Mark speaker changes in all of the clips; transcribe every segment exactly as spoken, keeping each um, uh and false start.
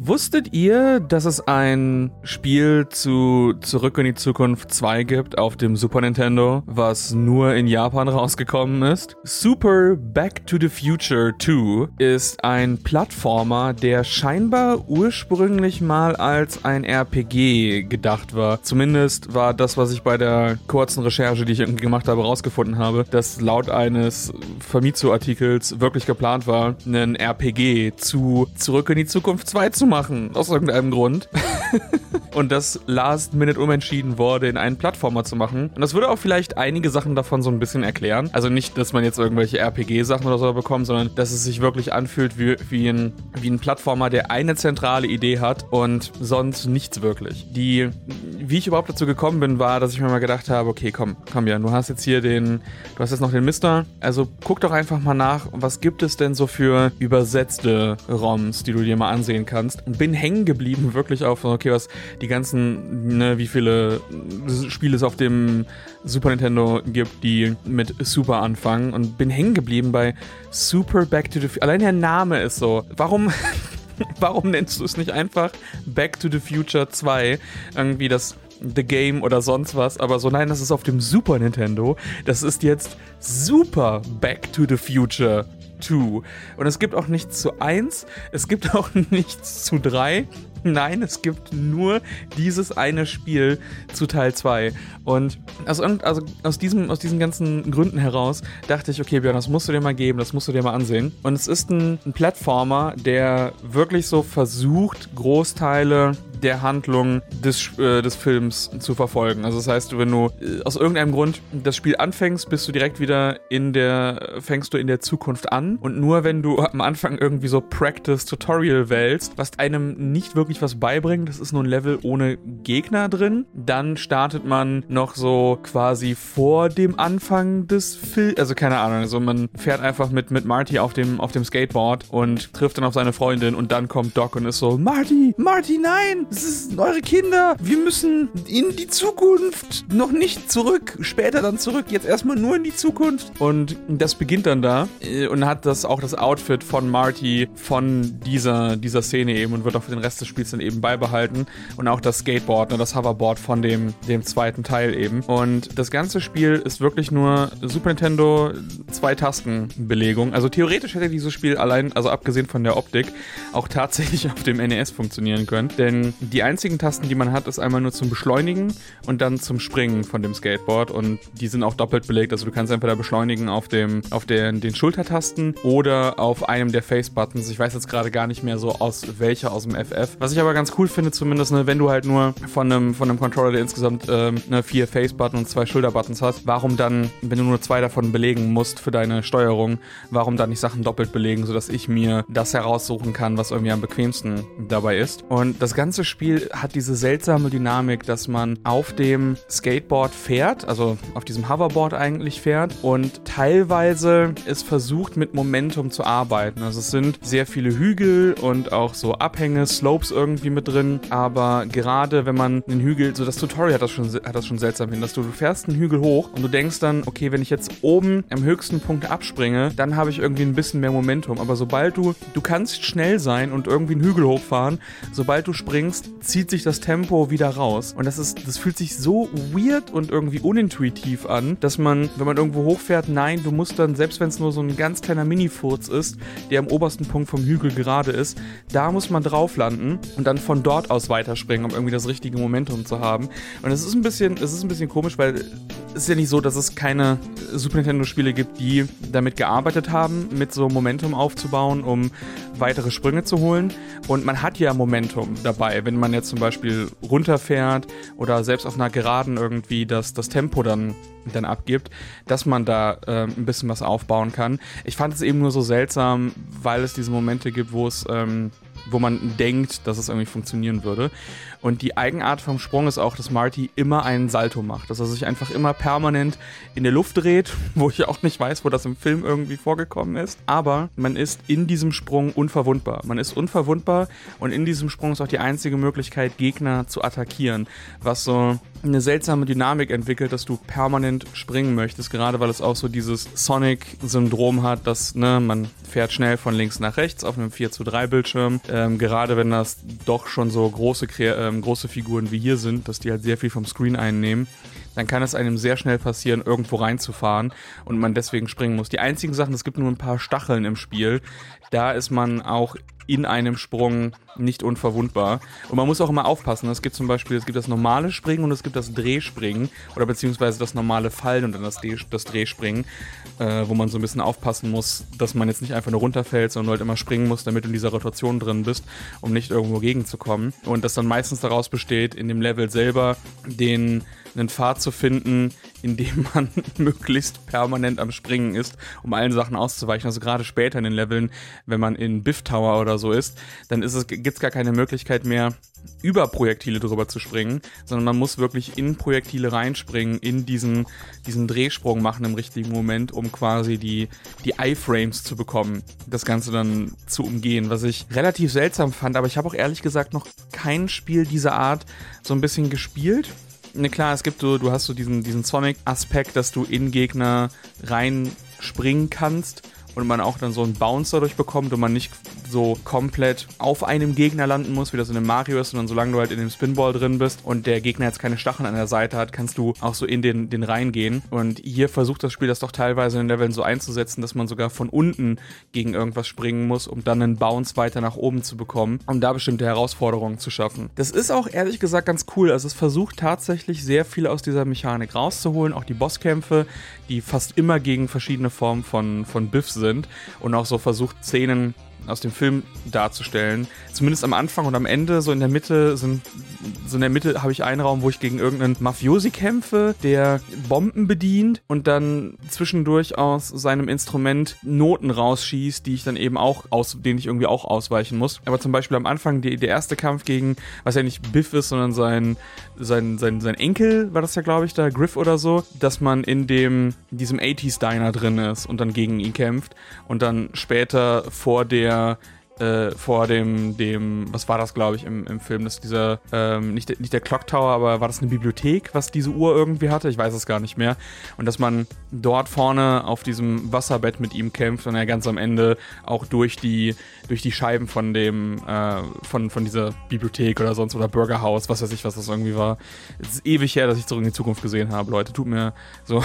Speaker 1: Wusstet ihr, dass es ein Spiel zu Zurück in die Zukunft zwei gibt auf dem Super Nintendo, was nur in Japan rausgekommen ist? Super Back to the Future zwei ist ein Plattformer, der scheinbar ursprünglich mal als ein R P G gedacht war. Zumindest war das, was ich bei der kurzen Recherche, die ich irgendwie gemacht habe, rausgefunden habe, dass laut eines Famitsu-Artikels wirklich geplant war, einen R P G zu Zurück in die Zukunft zwei zu machen, aus irgendeinem Grund. Und das last minute umentschieden wurde, in einen Plattformer zu machen. Und das würde auch vielleicht einige Sachen davon so ein bisschen erklären. Also nicht, dass man jetzt irgendwelche R P G-Sachen oder so bekommt, sondern dass es sich wirklich anfühlt wie, wie, ein, wie ein Plattformer, der eine zentrale Idee hat und sonst nichts wirklich. Die, wie ich überhaupt dazu gekommen bin, war, dass ich mir mal gedacht habe, okay, komm, komm Jan, du hast jetzt hier den, du hast jetzt noch den Mister, also guck doch einfach mal nach, was gibt es denn so für übersetzte ROMs, die du dir mal ansehen kannst. Und bin hängen geblieben, wirklich auf, okay, was die ganzen, ne, wie viele Spiele es auf dem Super Nintendo gibt, die mit Super anfangen, und bin hängen geblieben bei Super Back to the Future. Allein der Name ist so. Warum, warum nennst du es nicht einfach Back to the Future zwei? Irgendwie das The Game oder sonst was, aber so, nein, das ist auf dem Super Nintendo. Das ist jetzt Super Back to the Future zwei. Und es gibt auch nichts zu eins, es gibt auch nichts zu drei. Nein, es gibt nur dieses eine Spiel zu Teil zwei. Und aus, also aus, diesem, aus diesen ganzen Gründen heraus dachte ich, okay, Björn, das musst du dir mal geben, das musst du dir mal ansehen. Und es ist ein, ein Plattformer, der wirklich so versucht, Großteile der Handlung des, äh, des Films zu verfolgen. Also das heißt, wenn du äh, aus irgendeinem Grund das Spiel anfängst, bist du direkt wieder in der, fängst du in der Zukunft an. Und nur wenn du am Anfang irgendwie so Practice-Tutorial wählst, was einem nicht wirklich was beibringt, das ist nur ein Level ohne Gegner drin, dann startet man noch so quasi vor dem Anfang des Films, also keine Ahnung, also man fährt einfach mit, mit Marty auf dem, auf dem Skateboard und trifft dann auf seine Freundin, und dann kommt Doc und ist so, Marty, Marty, nein, das sind eure Kinder, wir müssen in die Zukunft, noch nicht zurück, später dann zurück, jetzt erstmal nur in die Zukunft. Und das beginnt dann da und hat das auch das Outfit von Marty von dieser, dieser Szene eben und wird auch für den Rest des Spiels dann eben beibehalten, und auch das Skateboard, ne, das Hoverboard von dem, dem zweiten Teil eben. Und das ganze Spiel ist wirklich nur Super Nintendo Zwei-Tasten-Belegung. Also theoretisch hätte dieses Spiel allein, also abgesehen von der Optik, auch tatsächlich auf dem N E S funktionieren können, denn die einzigen Tasten, die man hat, ist einmal nur zum Beschleunigen und dann zum Springen von dem Skateboard, und die sind auch doppelt belegt, also du kannst entweder beschleunigen auf dem, auf den, den Schultertasten oder auf einem der Face-Buttons. Ich weiß jetzt gerade gar nicht mehr so aus welcher aus dem F F. Was ich aber ganz cool finde zumindest, ne, wenn du halt nur von einem, von einem Controller, der insgesamt ähm, ne, vier Face-Button und zwei Schulter-Buttons hast, warum dann, wenn du nur zwei davon belegen musst für deine Steuerung, warum dann nicht Sachen doppelt belegen, sodass ich mir das heraussuchen kann, was irgendwie am bequemsten dabei ist. Und das ganze Spiel hat diese seltsame Dynamik, dass man auf dem Skateboard fährt, also auf diesem Hoverboard eigentlich fährt, und teilweise es versucht, mit Momentum zu arbeiten. Also es sind sehr viele Hügel und auch so Abhänge, Slopes irgendwie mit drin, aber gerade wenn man einen Hügel, so das Tutorial hat das schon, hat das schon seltsam hin, dass du, du fährst einen Hügel hoch und du denkst dann, okay, wenn ich jetzt oben am höchsten Punkt abspringe, dann habe ich irgendwie ein bisschen mehr Momentum, aber sobald du, du kannst schnell sein und irgendwie einen Hügel hochfahren, sobald du springst, zieht sich das Tempo wieder raus, und das ist, das fühlt sich so weird und irgendwie unintuitiv an, dass man, wenn man irgendwo hochfährt, nein, du musst dann, selbst wenn es nur so ein ganz kleiner Mini-Furz ist, der am obersten Punkt vom Hügel gerade ist, da muss man drauf landen und dann von dort aus weiterspringen, um irgendwie das richtige Momentum zu haben. Und es ist ein bisschen, es ist ein bisschen komisch, weil es ist ja nicht so, dass es keine Super Nintendo-Spiele gibt, die damit gearbeitet haben, mit so Momentum aufzubauen, um weitere Sprünge zu holen. Und man hat ja Momentum dabei, wenn man jetzt zum Beispiel runterfährt oder selbst auf einer Geraden irgendwie das, das Tempo dann, dann abgibt, dass man da äh, ein bisschen was aufbauen kann. Ich fand es eben nur so seltsam, weil es diese Momente gibt, wo es ähm, wo man denkt, dass es irgendwie funktionieren würde. Und die Eigenart vom Sprung ist auch, dass Marty immer einen Salto macht. Dass er sich einfach immer permanent in der Luft dreht, wo ich auch nicht weiß, wo das im Film irgendwie vorgekommen ist. Aber man ist in diesem Sprung unverwundbar. Man ist unverwundbar, und in diesem Sprung ist auch die einzige Möglichkeit, Gegner zu attackieren. Was so eine seltsame Dynamik entwickelt, dass du permanent springen möchtest, gerade weil es auch so dieses Sonic-Syndrom hat, dass, ne, man fährt schnell von links nach rechts auf einem vier zu drei Bildschirm. Ähm, gerade wenn das doch schon so große, ähm, große Figuren wie hier sind, dass die halt sehr viel vom Screen einnehmen, dann kann es einem sehr schnell passieren, irgendwo reinzufahren und man deswegen springen muss. Die einzigen Sachen, es gibt nur ein paar Stacheln im Spiel, da ist man auch in einem Sprung nicht unverwundbar. Und man muss auch immer aufpassen. Es gibt zum Beispiel, es gibt das normale Springen und es gibt das Drehspringen oder beziehungsweise das normale Fallen und dann das, D- das Drehspringen, äh, wo man so ein bisschen aufpassen muss, dass man jetzt nicht einfach nur runterfällt, sondern halt immer springen muss, damit du in dieser Rotation drin bist, um nicht irgendwo gegenzukommen. Und das dann meistens daraus besteht, in dem Level selber den einen Pfad zu finden, in dem man möglichst permanent am Springen ist, um allen Sachen auszuweichen. Also gerade später in den Leveln, wenn man in Biff Tower oder so ist, dann ist es, gibt's gar keine Möglichkeit mehr, über Projektile drüber zu springen, sondern man muss wirklich in Projektile reinspringen, in diesen, diesen Drehsprung machen im richtigen Moment, um quasi die, die Iframes zu bekommen, das Ganze dann zu umgehen, was ich relativ seltsam fand, aber ich habe auch ehrlich gesagt noch kein Spiel dieser Art so ein bisschen gespielt. Ne, klar, es gibt so, du hast so diesen, diesen Sonic-Aspekt, dass du in Gegner reinspringen kannst und man auch dann so einen Bounce dadurch bekommt und man nicht so komplett auf einem Gegner landen muss, wie das in einem Mario ist, sondern solange du halt in dem Spinball drin bist und der Gegner jetzt keine Stacheln an der Seite hat, kannst du auch so in den, den reingehen. Und hier versucht das Spiel das doch teilweise in den Leveln so einzusetzen, dass man sogar von unten gegen irgendwas springen muss, um dann einen Bounce weiter nach oben zu bekommen, um da bestimmte Herausforderungen zu schaffen. Das ist auch ehrlich gesagt ganz cool. Also es versucht tatsächlich sehr viel aus dieser Mechanik rauszuholen. Auch die Bosskämpfe, die fast immer gegen verschiedene Formen von, von Biff sind und auch so versucht Szenen aus dem Film darzustellen. Zumindest am Anfang und am Ende, so in der Mitte sind, so in der Mitte habe ich einen Raum, wo ich gegen irgendeinen Mafiosi kämpfe, der Bomben bedient und dann zwischendurch aus seinem Instrument Noten rausschießt, die ich dann eben auch aus, denen ich irgendwie auch ausweichen muss. Aber zum Beispiel am Anfang die, der erste Kampf gegen, was ja nicht Biff ist, sondern sein, sein, sein, sein Enkel, war das ja glaube ich da, Griff oder so, dass man in dem, in diesem achtziger Diner drin ist und dann gegen ihn kämpft und dann später vor der Äh, vor dem, dem, was war das, glaube ich, im, im Film, das ist dieser, ähm, nicht, der, nicht der Clock Tower, aber war das eine Bibliothek, was diese Uhr irgendwie hatte? Ich weiß es gar nicht mehr. Und dass man dort vorne auf diesem Wasserbett mit ihm kämpft und er ganz am Ende auch durch die, durch die Scheiben von dem, äh, von, von dieser Bibliothek oder sonst oder Burgerhaus, was weiß ich, was das irgendwie war. Es ist ewig her, dass ich zurück in die Zukunft gesehen habe, Leute. Tut mir so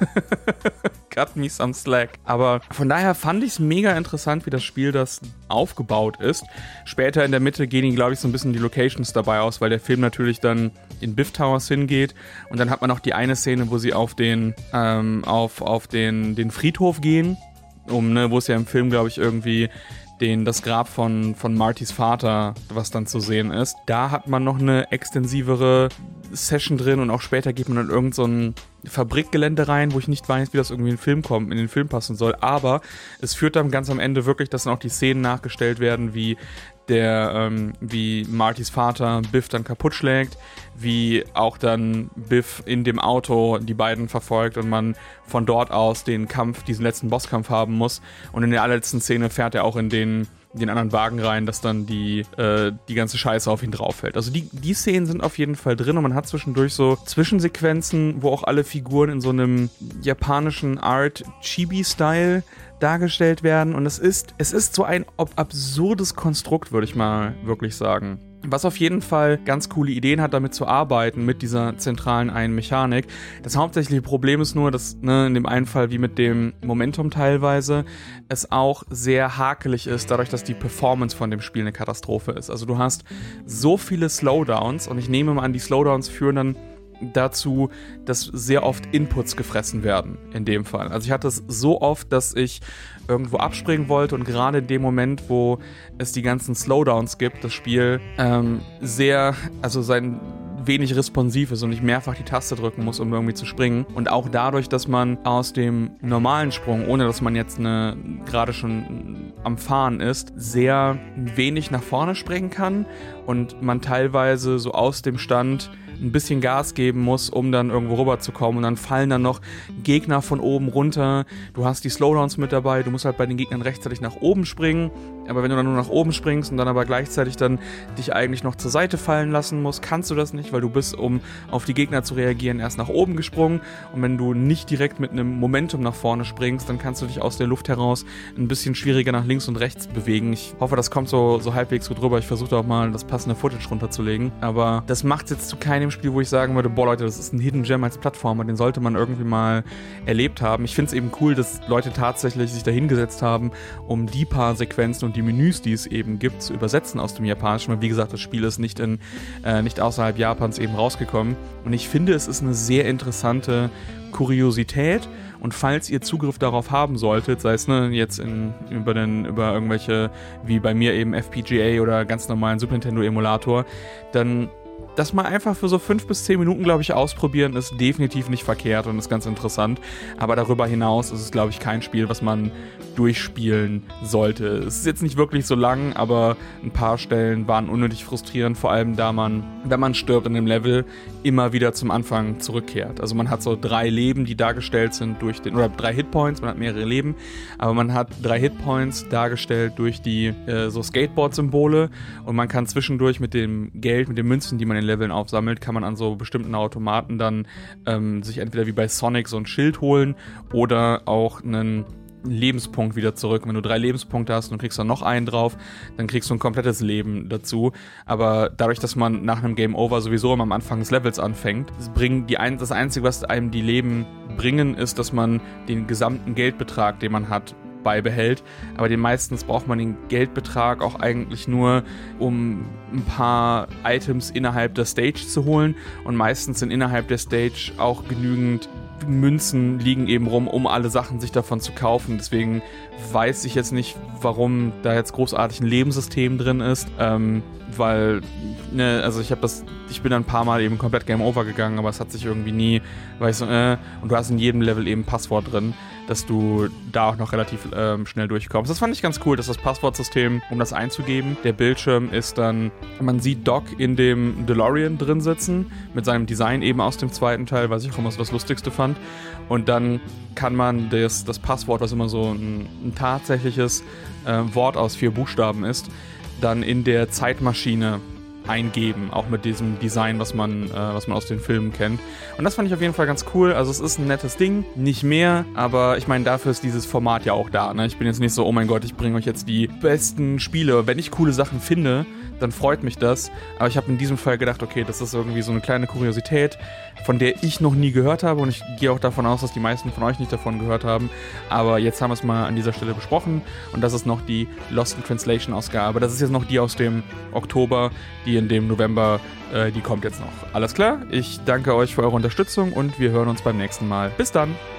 Speaker 1: cut me some slack. Aber von daher fand ich es mega interessant, wie das Spiel das aufgebaut ist. Später in der Mitte gehen ihnen, glaube ich, so ein bisschen die Locations dabei aus, weil der Film natürlich dann in Biff Towers hingeht und dann hat man auch die eine Szene, wo sie auf den ähm, auf, auf den, den Friedhof gehen, um, ne, wo es ja im Film, glaube ich, irgendwie den, das Grab von, von Martys Vater, was dann zu sehen ist. Da hat man noch eine extensivere Session drin und auch später geht man in irgend so ein Fabrikgelände rein, wo ich nicht weiß, wie das irgendwie in den Film kommt, in den Film passen soll. Aber es führt dann ganz am Ende wirklich, dass dann auch die Szenen nachgestellt werden, wie der, ähm, wie Martys Vater Biff dann kaputt schlägt, wie auch dann Biff in dem Auto die beiden verfolgt und man von dort aus den Kampf, diesen letzten Bosskampf haben muss. Und in der allerletzten Szene fährt er auch in den den anderen Wagen rein, dass dann die, äh, die ganze Scheiße auf ihn drauf fällt. Also die, die Szenen sind auf jeden Fall drin und man hat zwischendurch so Zwischensequenzen, wo auch alle Figuren in so einem japanischen Art-Chibi-Style dargestellt werden und es ist, es ist so ein absurdes Konstrukt, würde ich mal wirklich sagen. Was auf jeden Fall ganz coole Ideen hat, damit zu arbeiten, mit dieser zentralen einen Mechanik. Das hauptsächliche Problem ist nur, dass, ne, in dem einen Fall wie mit dem Momentum teilweise, es auch sehr hakelig ist, dadurch, dass die Performance von dem Spiel eine Katastrophe ist. Also du hast so viele Slowdowns und ich nehme mal an, die Slowdowns führen dann dazu, dass sehr oft Inputs gefressen werden, in dem Fall. Also ich hatte es so oft, dass ich irgendwo abspringen wollte und gerade in dem Moment, wo es die ganzen Slowdowns gibt, das Spiel ähm, sehr, also sein wenig responsiv ist und ich mehrfach die Taste drücken muss, um irgendwie zu springen. Und auch dadurch, dass man aus dem normalen Sprung, ohne dass man jetzt eine gerade schon am Fahren ist, sehr wenig nach vorne springen kann und man teilweise so aus dem Stand ein bisschen Gas geben muss, um dann irgendwo rüberzukommen und dann fallen dann noch Gegner von oben runter. Du hast die Slowdowns mit dabei, du musst halt bei den Gegnern rechtzeitig nach oben springen, aber wenn du dann nur nach oben springst und dann aber gleichzeitig dann dich eigentlich noch zur Seite fallen lassen musst, kannst du das nicht, weil du bist, um auf die Gegner zu reagieren, erst nach oben gesprungen und wenn du nicht direkt mit einem Momentum nach vorne springst, dann kannst du dich aus der Luft heraus ein bisschen schwieriger nach links und rechts bewegen. Ich hoffe, das kommt so, so halbwegs gut rüber. Ich versuche auch mal das passende Footage runterzulegen, aber das macht jetzt zu keinem Spiel, wo ich sagen würde, boah Leute, das ist ein Hidden Gem als Plattformer, den sollte man irgendwie mal erlebt haben. Ich finde es eben cool, dass Leute tatsächlich sich da hingesetzt haben, um die paar Sequenzen und die Menüs, die es eben gibt, zu übersetzen aus dem Japanischen. Weil wie gesagt, das Spiel ist nicht, in, äh, nicht außerhalb Japans eben rausgekommen. Und ich finde, es ist eine sehr interessante Kuriosität. Und falls ihr Zugriff darauf haben solltet, sei es ne, jetzt in, über, den, über irgendwelche, wie bei mir eben F P G A oder ganz normalen Super Nintendo Emulator, dann das mal einfach für so fünf bis zehn Minuten, glaube ich, ausprobieren, ist definitiv nicht verkehrt und ist ganz interessant. Aber darüber hinaus ist es, glaube ich, kein Spiel, was man durchspielen sollte. Es ist jetzt nicht wirklich so lang, aber ein paar Stellen waren unnötig frustrierend, vor allem da man, wenn man stirbt in dem Level, immer wieder zum Anfang zurückkehrt. Also man hat so drei Leben, die dargestellt sind durch den, oder drei Hitpoints, man hat mehrere Leben, aber man hat drei Hitpoints dargestellt durch die äh, so Skateboard-Symbole und man kann zwischendurch mit dem Geld, mit den Münzen, die man in Leveln aufsammelt, kann man an so bestimmten Automaten dann ähm, sich entweder wie bei Sonic so ein Schild holen oder auch einen Lebenspunkt wieder zurück. Wenn du drei Lebenspunkte hast und du kriegst dann noch einen drauf, dann kriegst du ein komplettes Leben dazu. Aber dadurch, dass man nach einem Game Over sowieso immer am Anfang des Levels anfängt, bringen die ein, das Einzige, was einem die Leben bringen, ist, dass man den gesamten Geldbetrag, den man hat, beibehält, aber den meistens braucht man den Geldbetrag auch eigentlich nur, um ein paar Items innerhalb der Stage zu holen und meistens sind innerhalb der Stage auch genügend Münzen liegen eben rum, um alle Sachen sich davon zu kaufen. Deswegen weiß ich jetzt nicht, warum da jetzt großartig ein Lebenssystem drin ist, ähm, weil, ne, also ich habe das, ich bin ein paar Mal eben komplett Game Over gegangen, aber es hat sich irgendwie nie, weil ich so, äh, und du hast in jedem Level eben ein Passwort drin, dass du da auch noch relativ ähm, schnell durchkommst. Das fand ich ganz cool, dass das Passwortsystem, um das einzugeben, der Bildschirm ist dann, man sieht Doc in dem DeLorean drin sitzen, mit seinem Design eben aus dem zweiten Teil, was ich auch immer so das Lustigste fand. Und dann kann man das, das Passwort, was immer so ein, ein tatsächliches äh, Wort aus vier Buchstaben ist, dann in der Zeitmaschine eingeben, auch mit diesem Design, was man, äh, was man aus den Filmen kennt. Und das fand ich auf jeden Fall ganz cool. Also es ist ein nettes Ding, nicht mehr, aber ich meine, dafür ist dieses Format ja auch da. Ne? Ich bin jetzt nicht so, oh mein Gott, ich bringe euch jetzt die besten Spiele. Wenn ich coole Sachen finde, dann freut mich das. Aber ich habe in diesem Fall gedacht, okay, das ist irgendwie so eine kleine Kuriosität, von der ich noch nie gehört habe und ich gehe auch davon aus, dass die meisten von euch nicht davon gehört haben. Aber jetzt haben wir es mal an dieser Stelle besprochen und das ist noch die Lost in Translation Ausgabe. Das ist jetzt noch die aus dem Oktober, die in dem November, äh, die kommt jetzt noch. Alles klar? Ich danke euch für eure Unterstützung und wir hören uns beim nächsten Mal. Bis dann!